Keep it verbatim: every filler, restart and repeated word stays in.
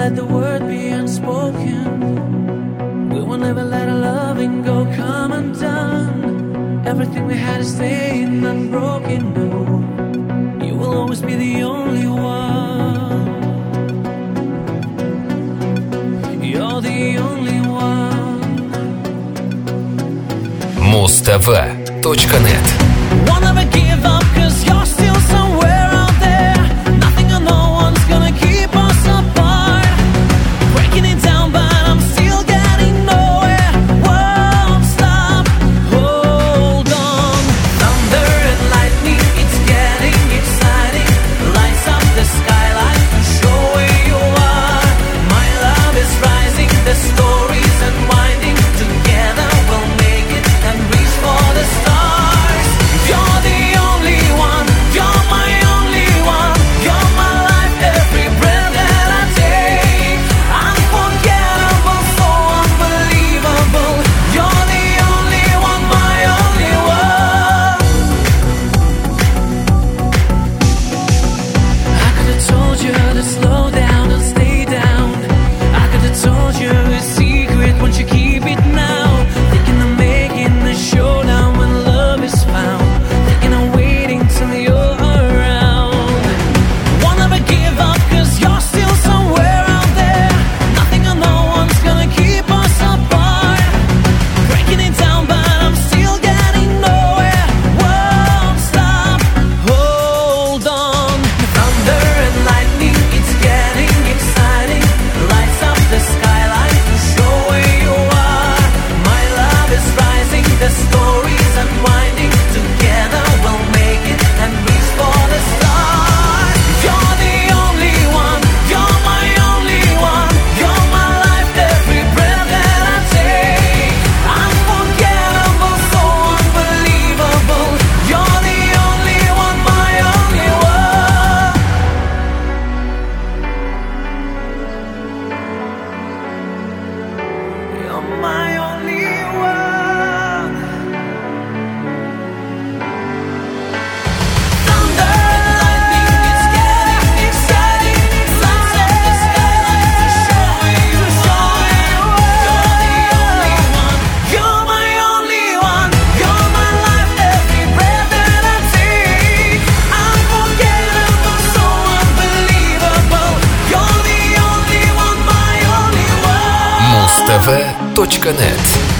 let the word be unspoken. We will never let our loving go come undone. Everything we had is staying unbroken. No, you will always be the only one. You're the only one. муз тэ вэ точка нет. Won't ever give up, cause you're still somewhere out there. Nothing or no one's gonna keep us apart. Breaking it down, but I'm still getting nowhere. Won't stop, hold on. Thunder and lightning, it's getting exciting. Lights up the skyline to show where you are. My love is rising, the story's unwinding. Together we'll make it and reach for the stars. You're the only one, you're my only one. You're my life, every breath that I take. Unforgettable, so unbelievable. You're the only one, my only one. I could have told you to slow down and stay down. I could have told you a secret, won't you keep it now? Thinking of making the showdown when love is found. Thinking of waiting till you're around. Won't ever give up, cause you're still somewhere out there. Nothing or no one's gonna keep us apart. Breaking it down, but I'm still getting nowhere. Won't stop, hold on. Thunder and lightning, it's getting exciting. Lights up the skyline to show where you are. My love is rising, the story's unwinding. Together we'll make it and reach for the stars. You're the only one, you're my only one. You're my life, every breath that I take. Unforgettable, so unbelievable. You're the only one, my only one. You're my only one. Thunder and lightning, it's getting exciting. Lights up the skyline to show where you are. You're the only one, you're my only one. You're my life, every breath that I take. Unforgettable, so unbelievable. You're the only one, my only one. муз тэ вэ точка нет.